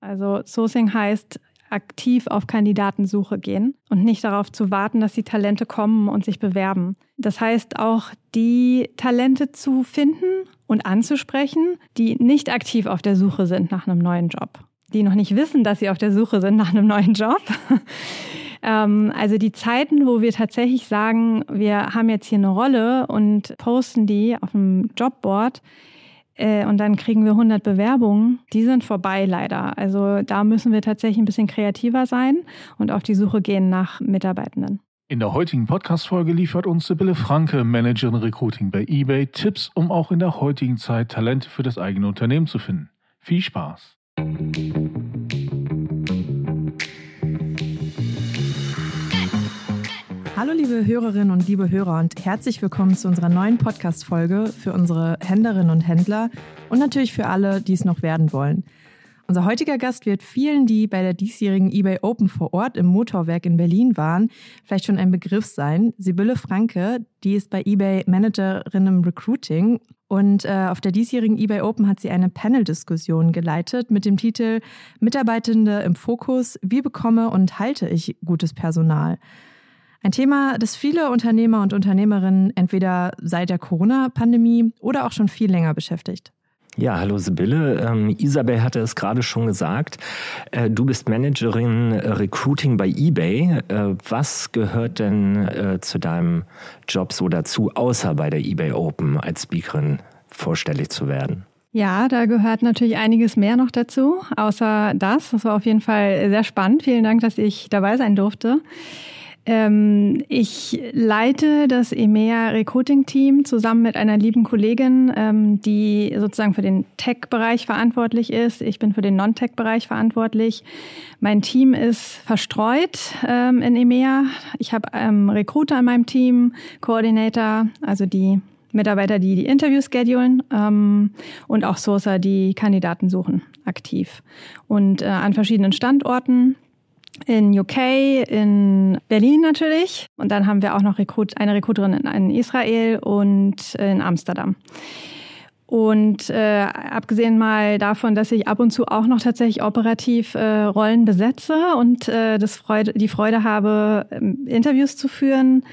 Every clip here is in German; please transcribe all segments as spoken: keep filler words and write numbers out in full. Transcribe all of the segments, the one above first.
Also Sourcing heißt aktiv auf Kandidatensuche gehen und nicht darauf zu warten, dass die Talente kommen und sich bewerben. Das heißt auch, die Talente zu finden und anzusprechen, die nicht aktiv auf der Suche sind nach einem neuen Job, die noch nicht wissen, dass sie auf der Suche sind nach einem neuen Job. Also die Zeiten, wo wir tatsächlich sagen, wir haben jetzt hier eine Rolle und posten die auf dem Jobboard, und dann kriegen wir hundert Bewerbungen, die sind vorbei leider. Also da müssen wir tatsächlich ein bisschen kreativer sein und auf die Suche gehen nach Mitarbeitenden. In der heutigen Podcast-Folge liefert uns Sibylle Franke, Managerin Recruiting bei eBay, Tipps, um auch in der heutigen Zeit Talente für das eigene Unternehmen zu finden. Viel Spaß! Hallo liebe Hörerinnen und liebe Hörer und herzlich willkommen zu unserer neuen Podcast-Folge für unsere Händlerinnen und Händler und natürlich für alle, die es noch werden wollen. Unser heutiger Gast wird vielen, die bei der diesjährigen eBay Open vor Ort im Motorwerk in Berlin waren, vielleicht schon ein Begriff sein. Sibylle Franke, die ist bei eBay Managerin im Recruiting und äh, auf der diesjährigen eBay Open hat sie eine Panel-Diskussion geleitet mit dem Titel Mitarbeitende im Fokus, wie bekomme und halte ich gutes Personal? Ein Thema, das viele Unternehmer und Unternehmerinnen entweder seit der Corona-Pandemie oder auch schon viel länger beschäftigt. Ja, hallo Sibylle. Ähm, Isabel hatte es gerade schon gesagt. Äh, du bist Managerin äh, Recruiting bei eBay. Äh, was gehört denn äh, zu deinem Job so dazu, außer bei der eBay Open als Speakerin vorstellig zu werden? Ja, da gehört natürlich einiges mehr noch dazu, außer das. Das war auf jeden Fall sehr spannend. Vielen Dank, dass ich dabei sein durfte. Ähm, ich leite das E M E A Recruiting-Team zusammen mit einer lieben Kollegin, ähm, die sozusagen für den Tech-Bereich verantwortlich ist. Ich bin für den Non-Tech-Bereich verantwortlich. Mein Team ist verstreut ähm, in E M E A. Ich habe ähm, Recruiter in meinem Team, Coordinator, also die Mitarbeiter, die die Interviews schedulen, ähm, und auch Sourcer, die Kandidaten suchen, aktiv. Und äh, an verschiedenen Standorten. In U K, in Berlin natürlich. Und dann haben wir auch noch Rekrut, eine Recruiterin in, in Israel und in Amsterdam. Und äh, abgesehen mal davon, dass ich ab und zu auch noch tatsächlich operativ äh, Rollen besetze und äh, das Freude, die Freude habe, Interviews zu führen,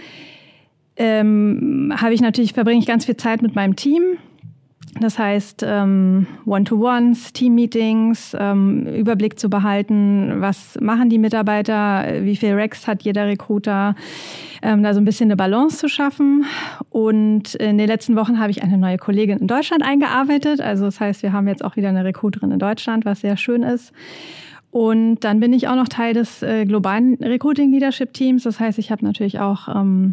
ähm, habe ich natürlich, verbringe ich ganz viel Zeit mit meinem Team. Das heißt, ähm, One-to-Ones, Team-Meetings, ähm, Überblick zu behalten, was machen die Mitarbeiter, wie viel Recs hat jeder Recruiter, ähm, da so ein bisschen eine Balance zu schaffen. Und in den letzten Wochen habe ich eine neue Kollegin in Deutschland eingearbeitet. Also das heißt, wir haben jetzt auch wieder eine Recruiterin in Deutschland, was sehr schön ist. Und dann bin ich auch noch Teil des äh, globalen Recruiting-Leadership-Teams. Das heißt, ich habe natürlich auch ähm,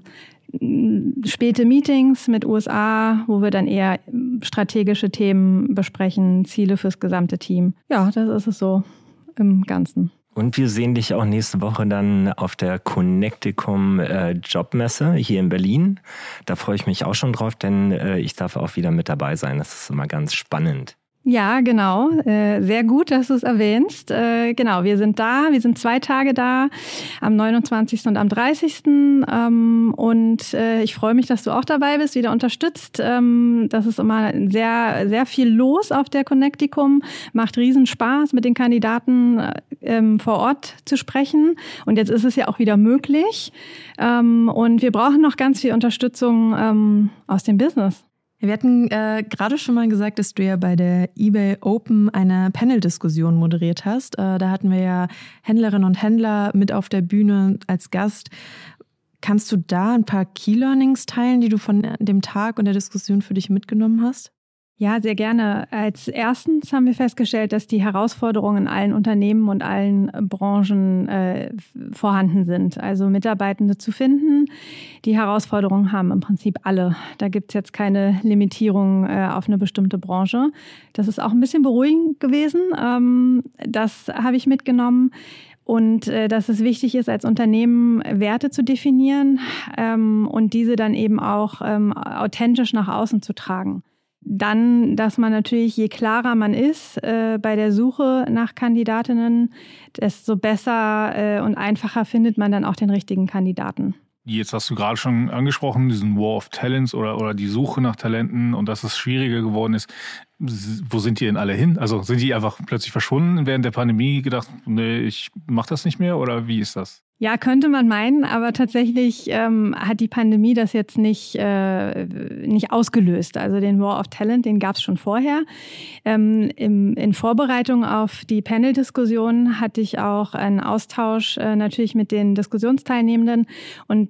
späte Meetings mit U S A, wo wir dann eher strategische Themen besprechen, Ziele fürs gesamte Team. Ja, das ist es so im Ganzen. Und wir sehen dich auch nächste Woche dann auf der Connecticum äh, Jobmesse hier in Berlin. Da freue ich mich auch schon drauf, denn äh, ich darf auch wieder mit dabei sein. Das ist immer ganz spannend. Ja, genau. Äh, sehr gut, dass du es erwähnst. Äh, genau, wir sind da. Wir sind zwei Tage da, am neunundzwanzigsten und am dreißigsten Ähm, und äh, ich freue mich, dass du auch dabei bist, wieder unterstützt. Ähm, das ist immer sehr, sehr viel los auf der Connecticum. Macht riesen Spaß, mit den Kandidaten ähm, vor Ort zu sprechen. Und jetzt ist es ja auch wieder möglich. Ähm, und wir brauchen noch ganz viel Unterstützung ähm, aus dem Business. Wir hatten äh, gerade schon mal gesagt, dass du ja bei der eBay Open eine Panel-Diskussion moderiert hast. Äh, da hatten wir ja Händlerinnen und Händler mit auf der Bühne als Gast. Kannst du da ein paar Key-Learnings teilen, die du von dem Tag und der Diskussion für dich mitgenommen hast? Ja, sehr gerne. Als erstens haben wir festgestellt, dass die Herausforderungen in allen Unternehmen und allen Branchen äh, vorhanden sind. Also Mitarbeitende zu finden. Die Herausforderungen haben im Prinzip alle. Da gibt's jetzt keine Limitierung äh, auf eine bestimmte Branche. Das ist auch ein bisschen beruhigend gewesen. Ähm, das habe ich mitgenommen. Und äh, dass es wichtig ist, als Unternehmen Werte zu definieren ähm, und diese dann eben auch ähm, authentisch nach außen zu tragen. Dann, dass man natürlich, je klarer man ist äh, bei der Suche nach Kandidatinnen, desto besser äh, und einfacher findet man dann auch den richtigen Kandidaten. Jetzt hast du gerade schon angesprochen, diesen War of Talents oder, oder die Suche nach Talenten und dass es schwieriger geworden ist. wo sind die denn alle hin? Also sind die einfach plötzlich verschwunden während der Pandemie, gedacht, nee, ich mache das nicht mehr oder wie ist das? Ja, könnte man meinen, aber tatsächlich ähm, hat die Pandemie das jetzt nicht, äh, nicht ausgelöst. Also den War of Talent, den gab es schon vorher. Ähm, im, in Vorbereitung auf die Panel-Diskussion hatte ich auch einen Austausch äh, natürlich mit den Diskussionsteilnehmenden. Und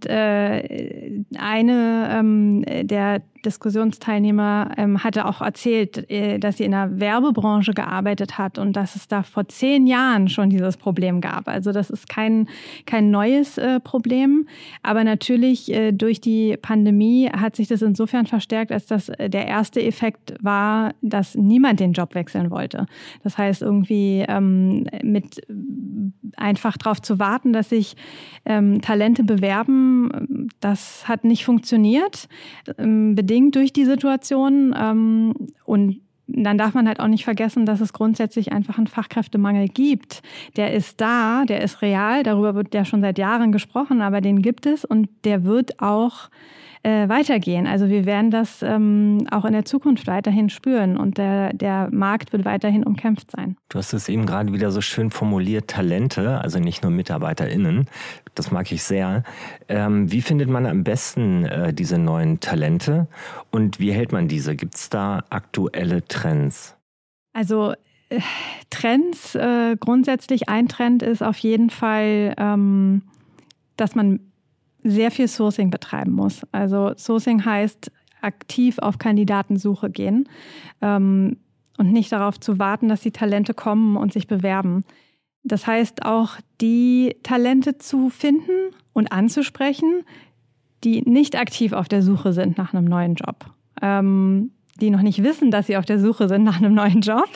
äh, eine ähm, der Diskussionsteilnehmer ähm, hatte auch erzählt, äh, dass sie in der Werbebranche gearbeitet hat und dass es da vor zehn Jahren schon dieses Problem gab. Also das ist kein, kein neues äh, Problem, aber natürlich äh, durch die Pandemie hat sich das insofern verstärkt, als dass äh, der erste Effekt war, dass niemand den Job wechseln wollte. Das heißt, irgendwie ähm, mit einfach darauf zu warten, dass sich ähm, Talente bewerben, das hat nicht funktioniert, ähm, bedingt durch die Situation. Ähm, und dann darf man halt auch nicht vergessen, dass es grundsätzlich einfach einen Fachkräftemangel gibt. Der ist da, der ist real, darüber wird ja schon seit Jahren gesprochen, aber den gibt es und der wird auch äh, weitergehen. Also wir werden das ähm, auch in der Zukunft weiterhin spüren und der, der Markt wird weiterhin umkämpft sein. Du hast es eben gerade wieder so schön formuliert, Talente, also nicht nur MitarbeiterInnen. Das mag ich sehr. Ähm, wie findet man am besten äh, diese neuen Talente und wie hält man diese? Gibt es da aktuelle Trends? Also äh, Trends, äh, grundsätzlich ein Trend ist auf jeden Fall, ähm, dass man sehr viel Sourcing betreiben muss. Also Sourcing heißt aktiv auf Kandidatensuche gehen ähm, und nicht darauf zu warten, dass die Talente kommen und sich bewerben. Das heißt auch, die Talente zu finden und anzusprechen, die nicht aktiv auf der Suche sind nach einem neuen Job, ähm, die noch nicht wissen, dass sie auf der Suche sind nach einem neuen Job.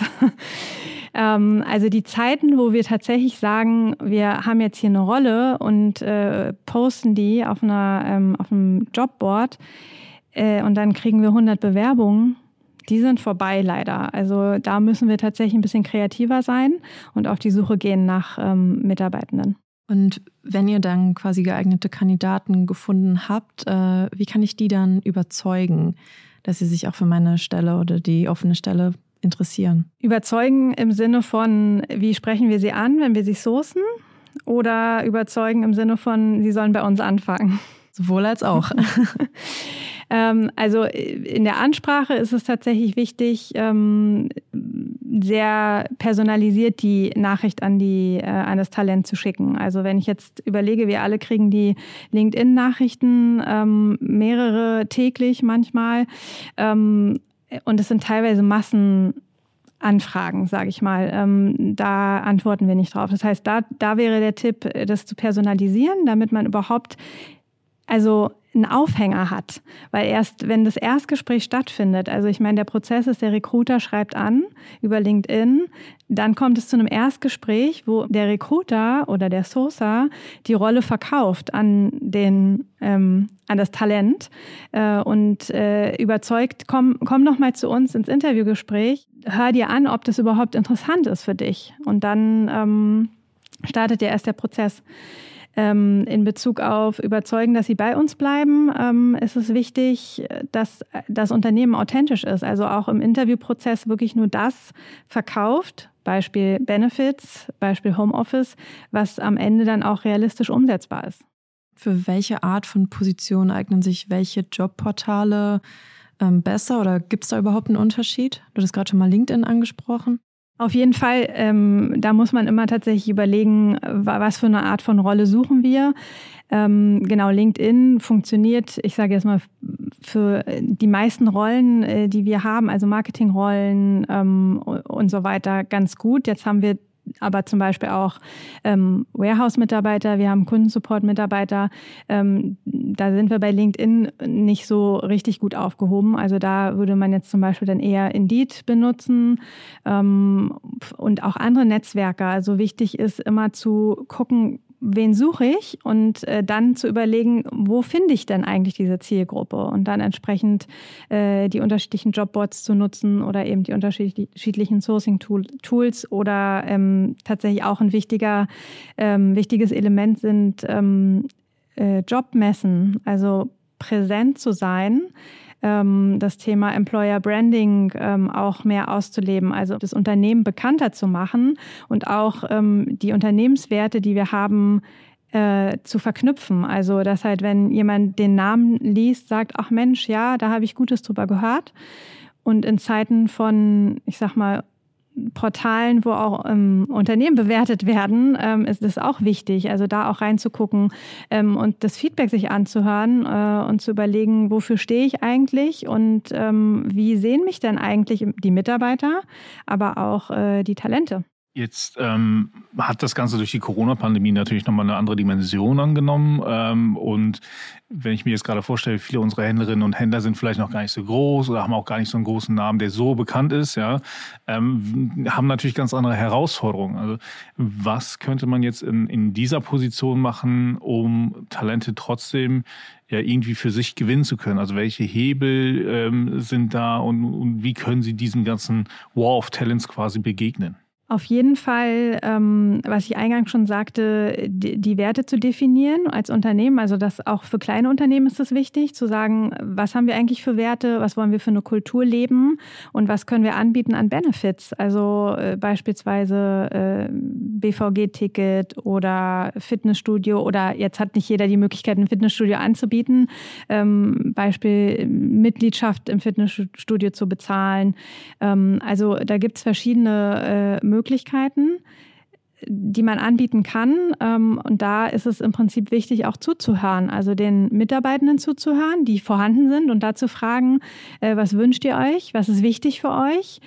ähm, also die Zeiten, wo wir tatsächlich sagen, wir haben jetzt hier eine Rolle und äh, posten die auf, einer, ähm, auf einem Jobboard äh, und dann kriegen wir hundert Bewerbungen, die sind vorbei leider. Also da müssen wir tatsächlich ein bisschen kreativer sein und auf die Suche gehen nach ähm, Mitarbeitenden. Und wenn ihr dann quasi geeignete Kandidaten gefunden habt, äh, wie kann ich die dann überzeugen, dass sie sich auch für meine Stelle oder die offene Stelle interessieren? Überzeugen im Sinne von, wie sprechen wir sie an, wenn wir sie sourcen? Oder überzeugen im Sinne von, sie sollen bei uns anfangen? Sowohl als auch. Also in der Ansprache ist es tatsächlich wichtig, sehr personalisiert die Nachricht an, die, an das Talent zu schicken. Also wenn ich jetzt überlege, wir alle kriegen die LinkedIn-Nachrichten, mehrere täglich manchmal, und es sind teilweise Massenanfragen, sage ich mal. Da antworten wir nicht drauf. Das heißt, da, da wäre der Tipp, das zu personalisieren, damit man überhaupt also einen Aufhänger hat. Weil erst, wenn das Erstgespräch stattfindet, also ich meine, der Prozess ist, der Recruiter schreibt an über LinkedIn, dann kommt es zu einem Erstgespräch, wo der Recruiter oder der Sourcer die Rolle verkauft an den, ähm, an das Talent äh, und äh, überzeugt, komm, komm noch mal zu uns ins Interviewgespräch, hör dir an, ob das überhaupt interessant ist für dich. Und dann ähm, startet ja erst der Prozess. In Bezug auf überzeugen, dass sie bei uns bleiben, ist es wichtig, dass das Unternehmen authentisch ist. Also auch im Interviewprozess wirklich nur das verkauft, Beispiel Benefits, Beispiel Homeoffice, was am Ende dann auch realistisch umsetzbar ist. Für welche Art von Position eignen sich welche Jobportale besser oder gibt es da überhaupt einen Unterschied? Du hast gerade schon mal LinkedIn angesprochen. Auf jeden Fall, ähm, da muss man immer tatsächlich überlegen, was für eine Art von Rolle suchen wir. Ähm, genau, LinkedIn funktioniert, ich sage jetzt mal, für die meisten Rollen, äh, die wir haben, also Marketingrollen ähm, und so weiter, ganz gut. Jetzt haben wir aber zum Beispiel auch ähm, Warehouse-Mitarbeiter, wir haben Kundensupport-Mitarbeiter. Ähm, da sind wir bei LinkedIn nicht so richtig gut aufgehoben. Also da würde man jetzt zum Beispiel dann eher Indeed benutzen ähm, und auch andere Netzwerke. Also wichtig ist immer zu gucken, wen suche ich und äh, dann zu überlegen, wo finde ich denn eigentlich diese Zielgruppe und dann entsprechend äh, die unterschiedlichen Jobboards zu nutzen oder eben die unterschiedlichen Sourcing-Tools oder ähm, tatsächlich auch ein wichtiger, ähm, wichtiges Element sind ähm, äh, Jobmessen, also präsent zu sein ähm, das Thema Employer Branding ähm, auch mehr auszuleben, also das Unternehmen bekannter zu machen und auch ähm, die Unternehmenswerte, die wir haben, äh, zu verknüpfen. Also dass halt, wenn jemand den Namen liest, sagt, ach Mensch, ja, da habe ich Gutes drüber gehört. Und in Zeiten von, ich sag mal, Portalen, wo auch ähm, Unternehmen bewertet werden, ähm, ist es auch wichtig, also da auch reinzugucken ähm, und das Feedback sich anzuhören äh, und zu überlegen, wofür stehe ich eigentlich und ähm, wie sehen mich denn eigentlich die Mitarbeiter, aber auch äh, die Talente. Jetzt ähm, hat das Ganze durch die Corona-Pandemie natürlich nochmal eine andere Dimension angenommen. Ähm, und wenn ich mir jetzt gerade vorstelle, viele unserer Händlerinnen und Händler sind vielleicht noch gar nicht so groß oder haben auch gar nicht so einen großen Namen, der so bekannt ist, ja, ähm, haben natürlich ganz andere Herausforderungen. Also was könnte man jetzt in, in dieser Position machen, um Talente trotzdem ja irgendwie für sich gewinnen zu können? Also welche Hebel ähm, sind da und, und wie können sie diesem ganzen War of Talents quasi begegnen? Auf jeden Fall, ähm, was ich eingangs schon sagte, die, die Werte zu definieren als Unternehmen. Also das auch für kleine Unternehmen ist es wichtig, zu sagen, was haben wir eigentlich für Werte, was wollen wir für eine Kultur leben und was können wir anbieten an Benefits. Also äh, beispielsweise äh, B V G-Ticket oder Fitnessstudio oder jetzt hat nicht jeder die Möglichkeit, ein Fitnessstudio anzubieten. Ähm, Beispiel Mitgliedschaft im Fitnessstudio zu bezahlen. Ähm, also da gibt es verschiedene äh, Möglichkeiten. Möglichkeiten, die man anbieten kann. Und da ist es im Prinzip wichtig, auch zuzuhören, also den Mitarbeitenden zuzuhören, die vorhanden sind und da zu fragen, was wünscht ihr euch, was ist wichtig für euch?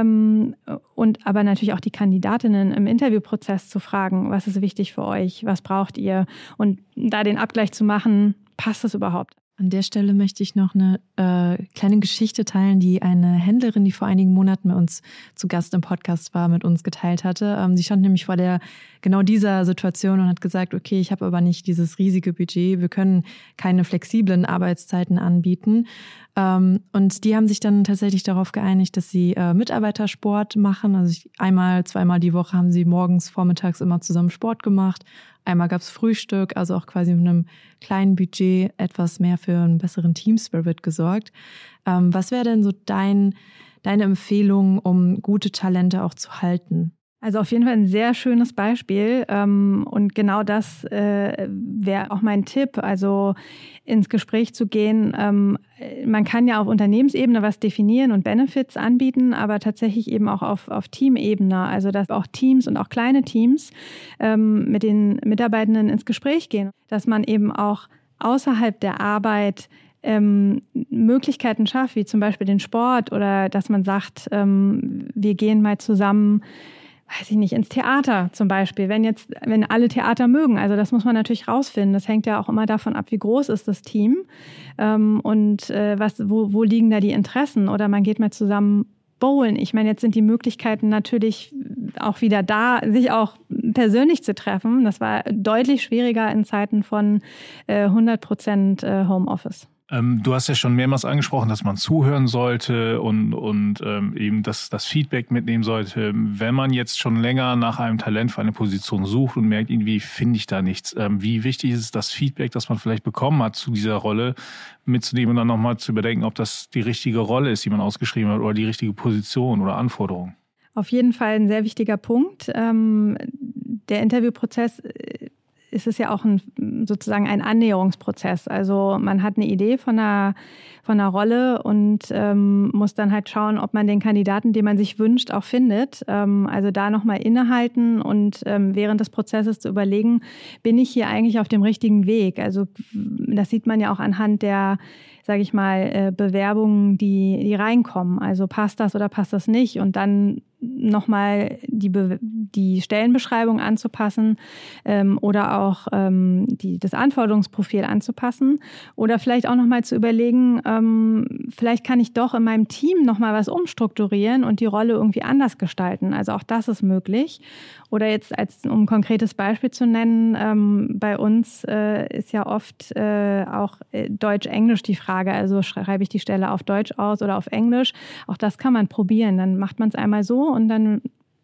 Und aber natürlich auch die Kandidatinnen im Interviewprozess zu fragen, was ist wichtig für euch, was braucht ihr? Und da den Abgleich zu machen, passt es überhaupt? An der Stelle möchte ich noch eine äh, kleine Geschichte teilen, die eine Händlerin, die vor einigen Monaten bei uns zu Gast im Podcast war, mit uns geteilt hatte. Ähm, sie stand nämlich vor der genau dieser Situation und hat gesagt, okay, ich habe aber nicht dieses riesige Budget, wir können keine flexiblen Arbeitszeiten anbieten. Ähm, und die haben sich dann tatsächlich darauf geeinigt, dass sie äh, Mitarbeitersport machen. Also ich, einmal, zweimal die Woche haben sie morgens, vormittags immer zusammen Sport gemacht. Einmal gab es Frühstück, also auch quasi mit einem kleinen Budget etwas mehr für einen besseren Team-Spirit gesorgt. Ähm, was wäre denn so dein, deine Empfehlung, um gute Talente auch zu halten? Also auf jeden Fall ein sehr schönes Beispiel ähm, und genau das äh, wäre auch mein Tipp, also ins Gespräch zu gehen. Ähm, man kann ja auf Unternehmensebene was definieren und Benefits anbieten, aber tatsächlich eben auch auf, auf Teamebene, also dass auch Teams und auch kleine Teams ähm, mit den Mitarbeitenden ins Gespräch gehen, dass man eben auch außerhalb der Arbeit Ähm, Möglichkeiten schafft, wie zum Beispiel den Sport oder dass man sagt, ähm, wir gehen mal zusammen, weiß ich nicht, ins Theater zum Beispiel, wenn jetzt, wenn alle Theater mögen. Also das muss man natürlich rausfinden. Das hängt ja auch immer davon ab, wie groß ist das Team ähm, und äh, was, wo, wo liegen da die Interessen. Oder man geht mal zusammen bowlen. Ich meine, jetzt sind die Möglichkeiten natürlich auch wieder da, sich auch persönlich zu treffen. Das war deutlich schwieriger in Zeiten von äh, hundert Prozent äh, Homeoffice. Ähm, du hast ja schon mehrmals angesprochen, dass man zuhören sollte und, und ähm, eben das, das Feedback mitnehmen sollte. Wenn man jetzt schon länger nach einem Talent für eine Position sucht und merkt, irgendwie finde ich da nichts, ähm, wie wichtig ist es, das Feedback, das man vielleicht bekommen hat zu dieser Rolle, mitzunehmen und dann nochmal zu überdenken, ob das die richtige Rolle ist, die man ausgeschrieben hat oder die richtige Position oder Anforderung? Auf jeden Fall ein sehr wichtiger Punkt. Ähm, der Interviewprozess ist es ja auch ein, sozusagen ein Annäherungsprozess. Also man hat eine Idee von einer, von einer Rolle und ähm, muss dann halt schauen, ob man den Kandidaten, den man sich wünscht, auch findet. Ähm, also da nochmal innehalten und ähm, während des Prozesses zu überlegen, bin ich hier eigentlich auf dem richtigen Weg? Also das sieht man ja auch anhand der, sage ich mal, Bewerbungen, die, die reinkommen. Also passt das oder passt das nicht? Und dann nochmal die, Be- die Stellenbeschreibung anzupassen ähm, oder auch ähm, die, das Anforderungsprofil anzupassen oder vielleicht auch nochmal zu überlegen, ähm, vielleicht kann ich doch in meinem Team nochmal was umstrukturieren und die Rolle irgendwie anders gestalten. Also auch das ist möglich. Oder jetzt, als um ein konkretes Beispiel zu nennen, ähm, bei uns äh, ist ja oft äh, auch Deutsch-Englisch die Frage, also schreibe ich die Stelle auf Deutsch aus oder auf Englisch. Auch das kann man probieren. Dann macht man es einmal so und dann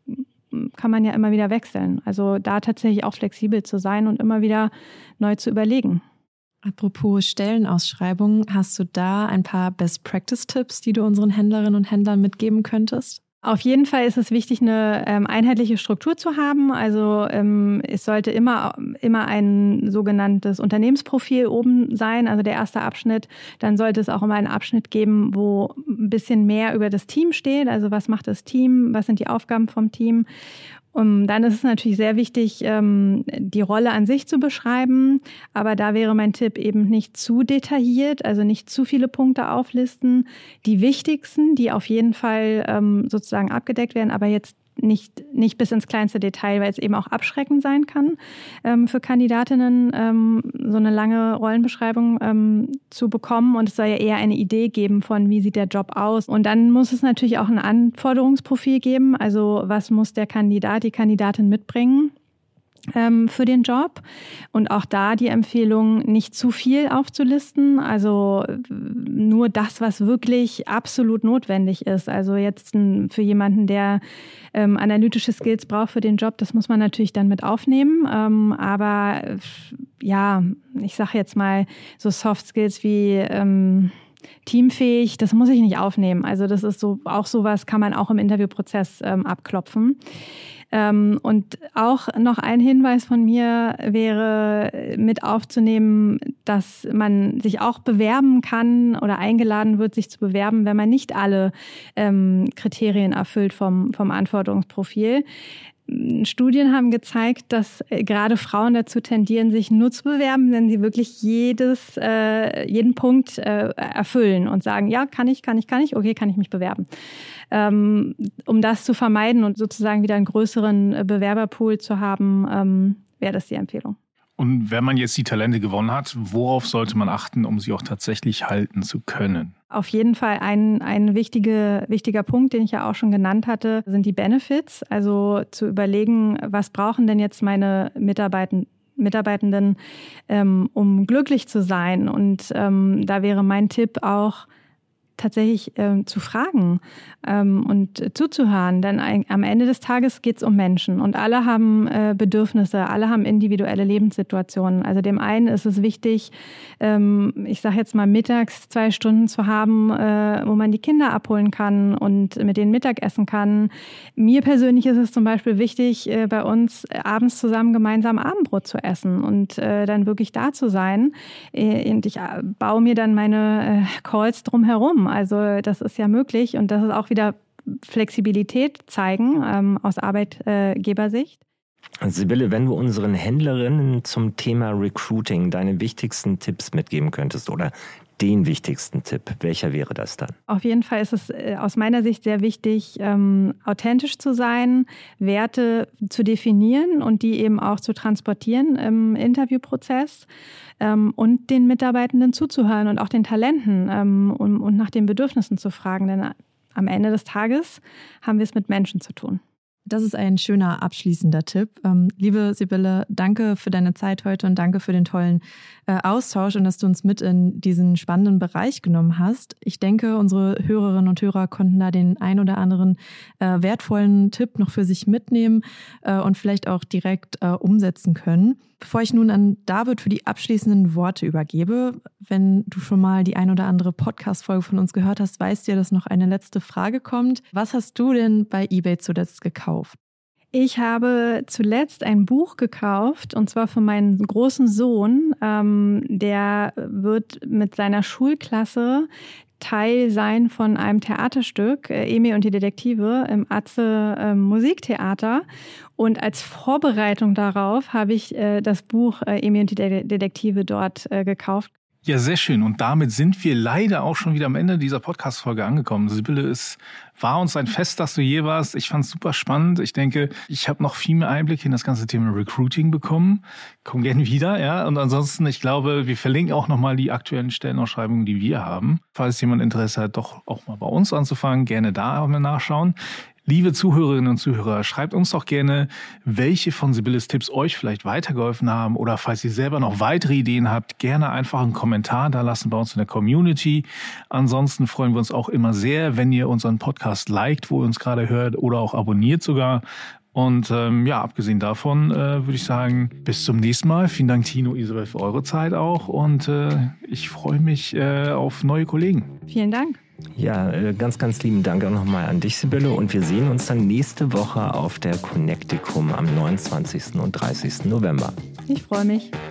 kann man ja immer wieder wechseln. Also da tatsächlich auch flexibel zu sein und immer wieder neu zu überlegen. Apropos Stellenausschreibungen, hast du da ein paar Best-Practice-Tipps, die du unseren Händlerinnen und Händlern mitgeben könntest? Auf jeden Fall ist es wichtig, eine ähm, einheitliche Struktur zu haben. Also ähm, es sollte immer, immer ein sogenanntes Unternehmensprofil oben sein, also der erste Abschnitt. Dann sollte es auch immer einen Abschnitt geben, wo ein bisschen mehr über das Team steht. Also was macht das Team, was sind die Aufgaben vom Team? Und dann ist es natürlich sehr wichtig, die Rolle an sich zu beschreiben. Aber da wäre mein Tipp eben nicht zu detailliert, also nicht zu viele Punkte auflisten. Die wichtigsten, die auf jeden Fall sozusagen abgedeckt werden, aber jetzt nicht, nicht bis ins kleinste Detail, weil es eben auch abschreckend sein kann, ähm, für Kandidatinnen ähm, so eine lange Rollenbeschreibung ähm, zu bekommen. Und es soll ja eher eine Idee geben von, wie sieht der Job aus. Und dann muss es natürlich auch ein Anforderungsprofil geben. Also was muss der Kandidat, die Kandidatin mitbringen ähm, für den Job? Und auch da die Empfehlung, nicht zu viel aufzulisten. Also nur das, was wirklich absolut notwendig ist. Also jetzt ein, für jemanden, der ähm, analytische Skills braucht für den Job, das muss man natürlich dann mit aufnehmen. Ähm, aber ja, ich sage jetzt mal so Soft Skills wie ähm, teamfähig, das muss ich nicht aufnehmen. Also das ist so, auch sowas kann man auch im Interviewprozess ähm, abklopfen. Ähm, und auch noch ein Hinweis von mir wäre, mit aufzunehmen, dass man sich auch bewerben kann oder eingeladen wird, sich zu bewerben, wenn man nicht alle ähm, Kriterien erfüllt vom, vom Anforderungsprofil. Studien haben gezeigt, dass gerade Frauen dazu tendieren, sich nur zu bewerben, wenn sie wirklich jedes, äh, jeden Punkt äh, erfüllen und sagen, ja, kann ich, kann ich, kann ich, okay, kann ich mich bewerben. Ähm, um das zu vermeiden und sozusagen wieder einen größeren Bewerberpool zu haben, ähm, wäre das die Empfehlung. Und wenn man jetzt die Talente gewonnen hat, worauf sollte man achten, um sie auch tatsächlich halten zu können? Auf jeden Fall ein, ein wichtige, wichtiger Punkt, den ich ja auch schon genannt hatte, sind die Benefits. Also zu überlegen, was brauchen denn jetzt meine Mitarbeitenden, Mitarbeitenden, ähm, um glücklich zu sein. Und ähm, da wäre mein Tipp auch, tatsächlich ähm, zu fragen ähm, und zuzuhören. Denn ein, am Ende des Tages geht es um Menschen und alle haben äh, Bedürfnisse, alle haben individuelle Lebenssituationen. Also dem einen ist es wichtig, ähm, ich sage jetzt mal mittags zwei Stunden zu haben, äh, wo man die Kinder abholen kann und mit denen Mittag essen kann. Mir persönlich ist es zum Beispiel wichtig, äh, bei uns abends zusammen gemeinsam Abendbrot zu essen und äh, dann wirklich da zu sein. Äh, und ich äh, baue mir dann meine äh, Calls drumherum. Also das ist ja möglich und das ist auch wieder Flexibilität zeigen ähm, aus Arbeitgebersicht. Sibylle, wenn du unseren Händlerinnen zum Thema Recruiting deine wichtigsten Tipps mitgeben könntest oder den wichtigsten Tipp, welcher wäre das dann? Auf jeden Fall ist es aus meiner Sicht sehr wichtig, ähm, authentisch zu sein, Werte zu definieren und die eben auch zu transportieren im Interviewprozess ähm, und den Mitarbeitenden zuzuhören und auch den Talenten ähm, und, und nach den Bedürfnissen zu fragen. Denn am Ende des Tages haben wir es mit Menschen zu tun. Das ist ein schöner abschließender Tipp. Ähm, liebe Sibylle, danke für deine Zeit heute und danke für den tollen äh, Austausch und dass du uns mit in diesen spannenden Bereich genommen hast. Ich denke, unsere Hörerinnen und Hörer konnten da den ein oder anderen äh, wertvollen Tipp noch für sich mitnehmen äh, und vielleicht auch direkt äh, umsetzen können. Bevor ich nun an David für die abschließenden Worte übergebe, wenn du schon mal die ein oder andere Podcast-Folge von uns gehört hast, weißt du ja, dass noch eine letzte Frage kommt. Was hast du denn bei eBay zuletzt gekauft? Ich habe zuletzt ein Buch gekauft, und zwar für meinen großen Sohn. Ähm, der wird mit seiner Schulklasse Teil sein von einem Theaterstück, äh, Emil und die Detektive, im Atze äh, Musiktheater. Und als Vorbereitung darauf habe ich äh, das Buch äh, Emil und die De- Detektive dort äh, gekauft. Ja, sehr schön. Und damit sind wir leider auch schon wieder am Ende dieser Podcast-Folge angekommen. Sibylle, es war uns ein Fest, dass du hier warst. Ich fand es super spannend. Ich denke, ich habe noch viel mehr Einblick in das ganze Thema Recruiting bekommen. Komm gerne wieder, ja. Und ansonsten, ich glaube, wir verlinken auch nochmal die aktuellen Stellenausschreibungen, die wir haben. Falls jemand Interesse hat, doch auch mal bei uns anzufangen, gerne da mal nachschauen. Liebe Zuhörerinnen und Zuhörer, schreibt uns doch gerne, welche von Sibylles Tipps euch vielleicht weitergeholfen haben oder falls ihr selber noch weitere Ideen habt, gerne einfach einen Kommentar da lassen bei uns in der Community. Ansonsten freuen wir uns auch immer sehr, wenn ihr unseren Podcast liked, wo ihr uns gerade hört oder auch abonniert sogar. Und ähm, ja, abgesehen davon äh, würde ich sagen, bis zum nächsten Mal. Vielen Dank, Tino, Isabel, für eure Zeit auch. Und äh, ich freue mich äh, auf neue Kollegen. Vielen Dank. Ja, ganz, ganz lieben Dank auch nochmal an dich, Sibylle. Und wir sehen uns dann nächste Woche auf der Connecticum am neunundzwanzigsten und dreißigsten November. Ich freue mich.